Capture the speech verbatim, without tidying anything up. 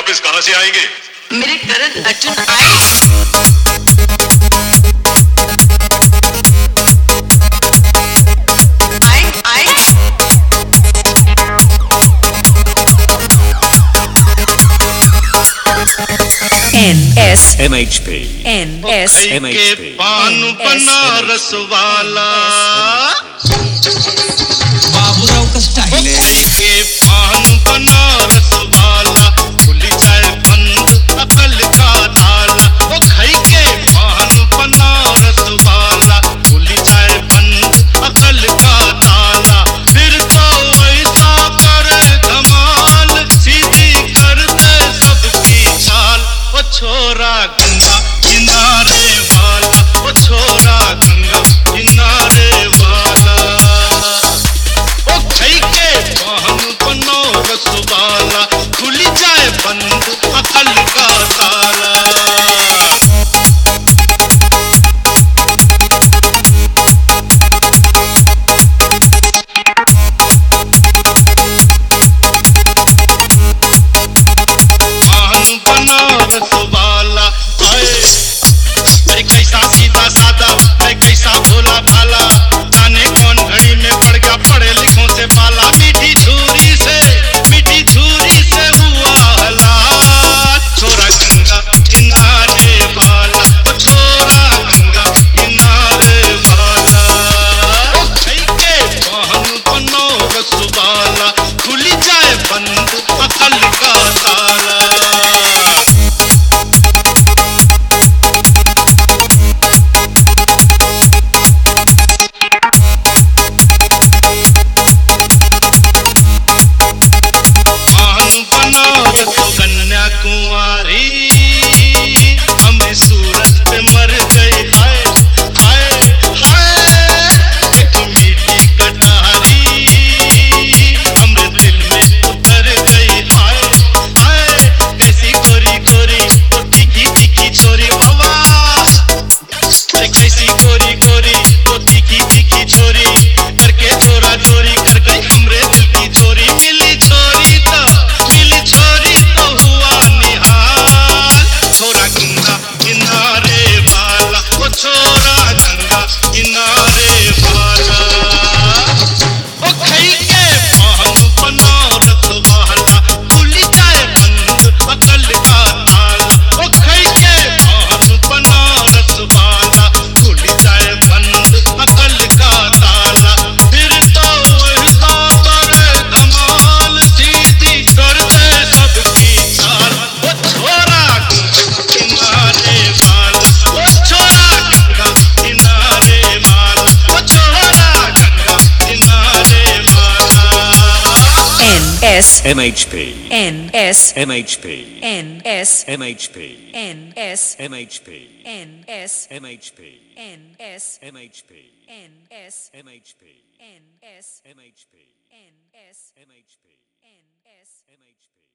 वापस कहां से आएंगे? मेरे करण अर्जुन आए। N S M H P N S M H के P पान बनारस वाला बाबूराव का स्टाइल है। के पान बनारस वाला खुल जाए बंद अकल का ताला। वो खाई के पान बनारस वाला खुल जाए बंद अकल का ताला। फिर तो ऐसा करे धमाल सीधी कर दे सबकी चाल। वो छोरा गंगा किनारे वाला, वो छोरा गंगा किनारे वाला। ओ खाई के पान बनारस वाला खुल जाए बंद अकल का ताला। पान बनारस वाला आए, अरे कैसा सीधा सादा है, कैसा भोला भाला। जाने कौन घड़ी में पड़ गया पढ़े लिखों से पाला। मीठी छुरी से मीठी छुरी से हुआ हलाल। छोरा गंगा किनारे वाला, ओ छोरा गंगा किनारे वाला। ओ खाई के पान बनारस वाला खुल जाए बंद अकल का ताला। पान बनारस कन्याकुमारी हमें सूरत पे मर गई। हाय हाय हाय एक मीठी कटारी हमरे दिल में उतर गई। हाय हाय कैसी गोरी गोरी तो तीखी तीखी छोरी बाबा। अरे कैसी गोरी गोरी तो तीखी तीखी छोरी करके चोरा चोरी कर गई हमरे दिल की चोरी। मिली छोरी तो मिली छोरी तो हुआ निहाल। छोरा गंगा किनारे वाला, वो छोरा गंगा किनारे वाला। ओ खाई के पान बनारस वाला खुल जाए बंद अकल का ताला। ओ खाई के पान बनारस वाला खुल जाए बंद अकल का ताला। फिर तो ऐसा करे धमाल सीधी कर दे सबकी चाल। वो छोरा गंगा किनारे वाला, वो छोरा गंगा किनारे वाला, वो छोरा गंगा किनारे वाला। N S M H P N S M H P N S M H P N S M H P N S M H P N S M H P N S M H P N S M H P N S M H P N S M H P